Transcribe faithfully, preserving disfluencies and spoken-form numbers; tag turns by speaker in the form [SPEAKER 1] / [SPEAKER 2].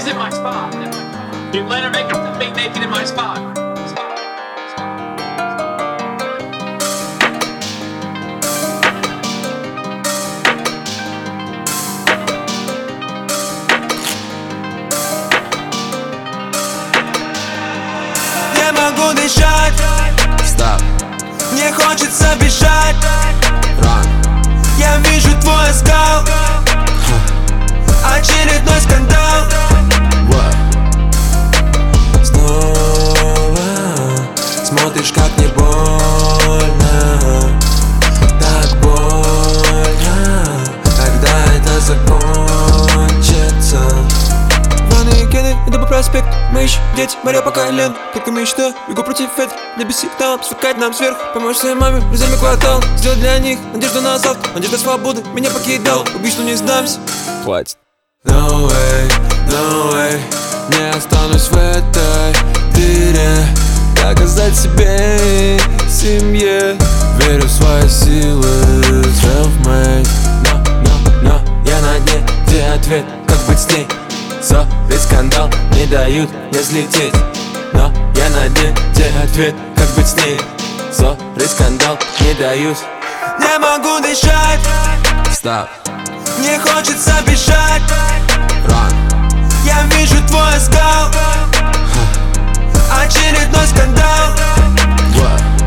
[SPEAKER 1] He's in my spot. You let her make him be naked in my spot.
[SPEAKER 2] Не могу дышать.
[SPEAKER 3] Стоп.
[SPEAKER 2] Мне хочется бежать.
[SPEAKER 3] Run.
[SPEAKER 2] Я вижу твой оскал. Очередной скандал.
[SPEAKER 3] What?
[SPEAKER 2] Снова смотришь, как мне больно. Так больно. Когда это закончится? Рваные кеды, иду по проспекту. Мы еще дети, моря по колен. Только мечта, бегу против ветра. Не беси там, сверкать нам сверху. Помочь своей маме, друзьям и квартал. Сделать для них надежду на завтра. Надежда свободы меня покидал. Убийству не сдамся.
[SPEAKER 3] Хватит.
[SPEAKER 2] No way, no way. Не останусь в этой дыре. Доказать себе и семье. Верю в свои силы, self-made. Но, но, но я на дне, где ответ, как быть с ней. Ссоры, скандал не дают мне взлететь. Но я на дне, где ответ, как быть с ней. Ссоры, скандал не дают. Не могу дышать.
[SPEAKER 3] Стоп.
[SPEAKER 2] Мне хочется бежать.
[SPEAKER 3] Run.
[SPEAKER 2] Я вижу твой оскал. Очередной скандал.
[SPEAKER 3] What?